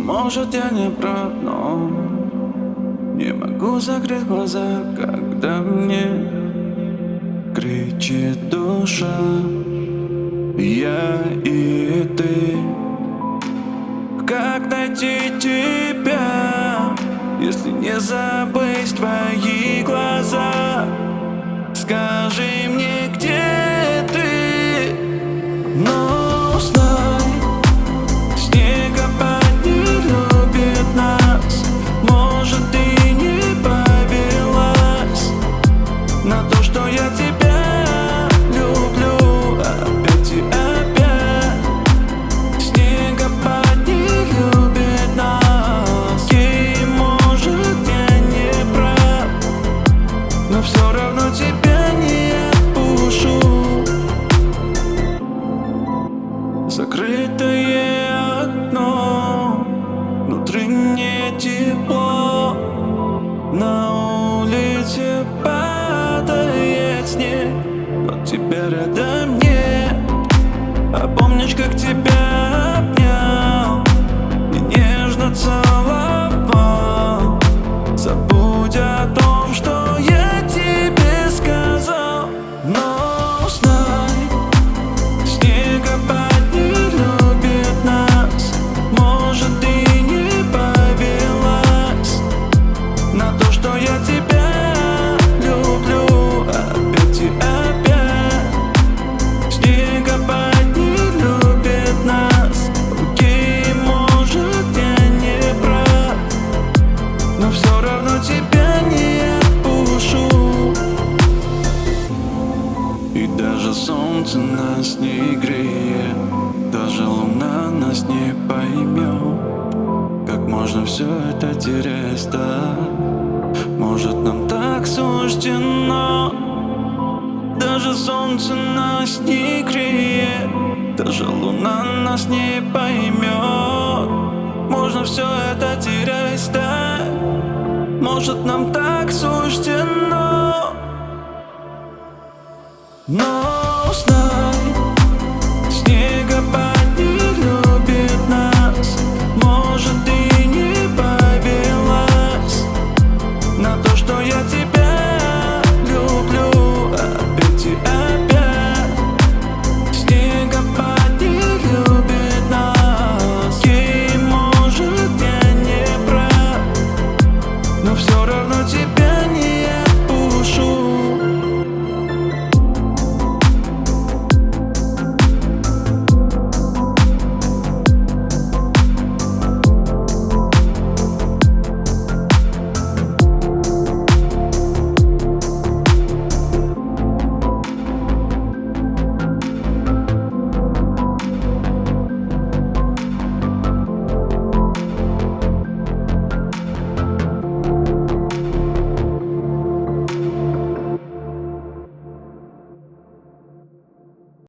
может, я не прав, но не могу закрыть глаза, когда мне кричит душа. Я и ты. Как найти тебя, если не забыть твои глаза? Скажи мне, где ты? Но знай, снегопад не любит нас. Может, ты не повелась на то, что я тебя люблю опять и опять. Снегопад не любит нас. И может, я не прав, но все равно тебя не отпущу. Закрытое окно, внутри не тепло. На улице падает снег, но тебя рядом нет. А помнишь, как тебя обнял и нежно целовал? Забудь о том, что я тебе сказал. Но знай, снегопад не любит нас. Может, ты не повелась на то, что я тебя люблю опять и опять. Снегопад не любит нас. Окей, может, я не прав, но все равно тебя не отпущу. И даже солнце нас не греет, даже луна нас не поймет. Как можно все это терять, да? Может, нам так суждено. Даже солнце нас не греет, даже луна нас не поймет. Можно все это терять, да? Может, нам так суждено. Но